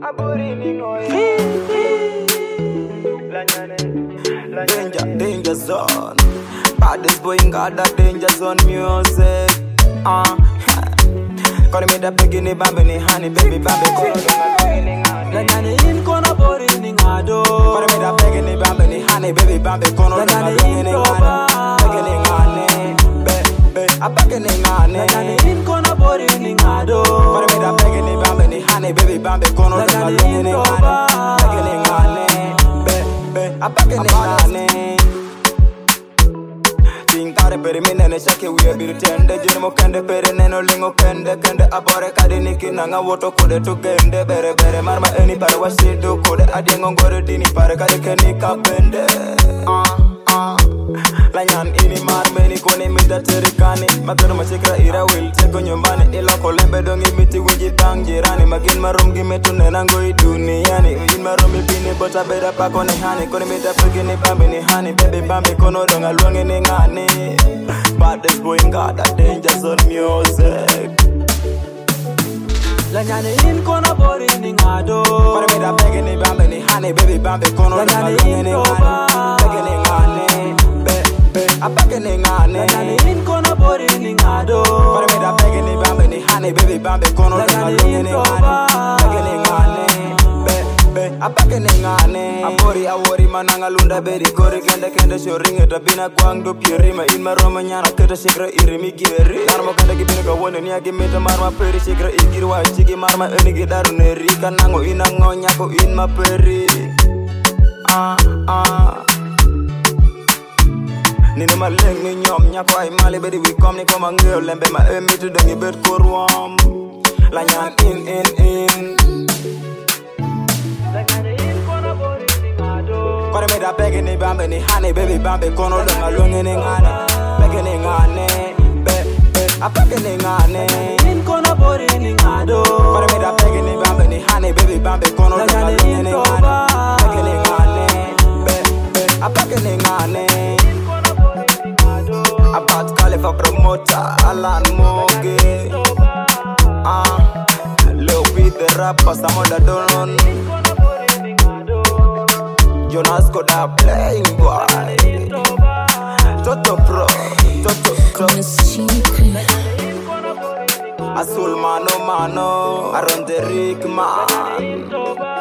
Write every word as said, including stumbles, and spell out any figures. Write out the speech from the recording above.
Danger, danger zone. Baddest boy in God, that danger zone music. Uh, Call me the beginning, bambini, honey, baby, bambi, Lanyani in kona bori ni ngado. Call me the beginning, bambini, honey, baby, bambi, kono, Lanyani in toba. beginning, honey, baby, I'm beginning, honey. Lanyani in kona bori ni ngado. Call me the beginning, bambini, honey, baby, bambi, kono, Lanyani in toba. beginning, honey, baby, I'm beginning, honey. Tinkare peri minene shake wiye biru tende Jirmo kende peri neno lingo kende Kende abore kadi niki nanga woto kode tu gende Bere bere marma eni pare washidu kode Adiengo ngore dini pare kadi keni kapende uh, uh. Lanyan ini marmeni kone mida terikani Magano machikra ira will teko nyumbani Iloko lembe dongi miti wiji bang jirani Magin marum gimetu nenango i duniani Ujin marum ipini bota beda pa kone hani Kone mida pergi ni bambi ni hani Baby bambi kono donga luangi ni ngani Baddest boy in God, that danger zone music. Lanyani in kona bori ni ngado. Kone mida pergi ni bambi ni hani Baby bambi kono donga luangi ni ngani Pergi ni ngani I'm beginning on it. Lanyani in kona bori ni ngado. Kone mida pergi ni bambi ni hani Baby bambi kono donga luangi ni ngani Beginning on it. I'm beginning on it. Abori awori mananga lunda beri kori kende kende shoringe tabina kwang do pierima in maroma nyana keta shikra irimi giveri narmo kende gibine ka wone ni agi meta marma peri shikra igirwa chigi marma eni gidaru neri kanango inango nyako in ma peri ah ah Nini maleng mi nyom nyako ay mali bedi we kom ni koma ngeo lembe ma emitu dongi bet korwam Lanyan in in in Kone me da begi ni bambi ni honey Baby bambi kono donga luangi ni ngani Begi ni ngani Be, be, a begi ni ngani In kona bori ni ngado. Kone me da begi ni bambi ni honey Baby bambi kono donga luangi ni ngani Begi ni ngani Be, be, a begi ni ngani About Khalifa promoter Alan Moge Ah, Lil P the rapper Some other don't Jonas Koda playing boy Toto Pro Toto Pro Azul mano mano Around the Rick man